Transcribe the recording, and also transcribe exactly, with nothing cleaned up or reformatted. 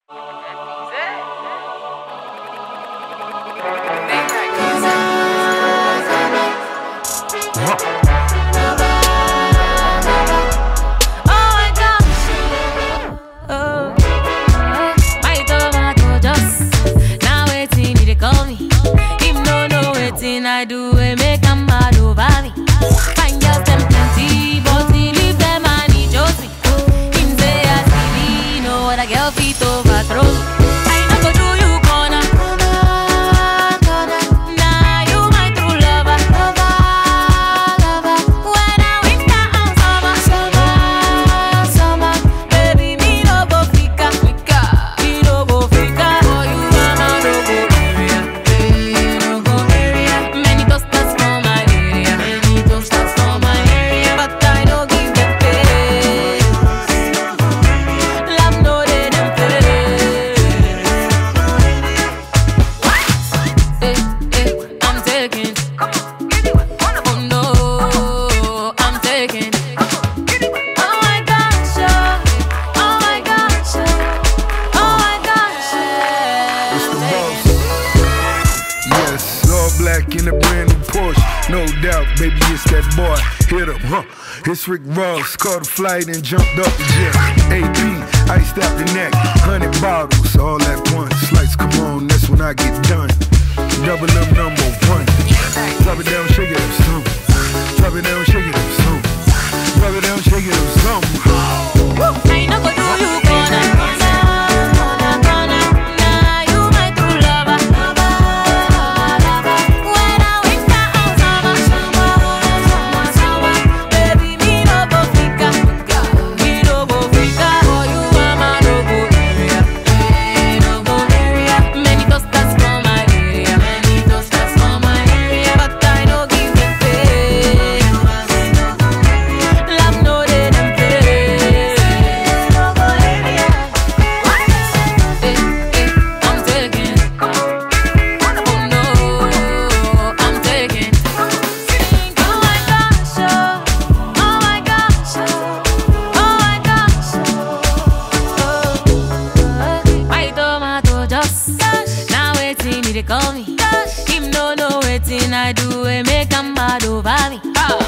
I do it, make them mad over me. Find girls them plenty, but he leave them and he Josie. Him say I see me, know what a girl feet overthrow. I not go do you corner, corner, corner. Nah, you my true lover, lover, lover. When I winter and summer, summer, summer. Baby, me no go fika, fika. Me no go fika. For you, mama, no go area, eh, no go area. Many toasters for my area, many toasters for my area, but I don't give them face. Love no they them face. Eh, eh, I'm taking. Oh no, I'm taking. Oh my gosh, oh, oh my gosh, oh, oh my gosh, It's the I'm boss. Yes, all black in a brand new Porsche. No doubt, baby, it's that boy. Hit him, huh? It's Rick Ross. Caught a flight and jumped up the jet. A P, iced out the neck. Hundred bottles, all at once. Lights come on, that's when I get done. Double M number one. Drop it down, shake it up some. Drop it down, shake it up some. Drop it down, shake it up some. I no go do you corner, corner, corner, corner. Nah, you my true lover, lover, lover. When I winter and summer, summer, summer, summer. Baby, me no go fika, me no go fika. For you, mama, no go area, eh, no go area. Many toasters for my area, many toasters for my area, but I don't give them face. Love no they them face. No go area. Eh, eh, I'm taking. Oh no, I'm taking. Oh my gosh, oh, oh my gosh, oh my gosh, oh. My tomato just now waiting, he dey call me. Him no know waiting I do, it make him mad over me.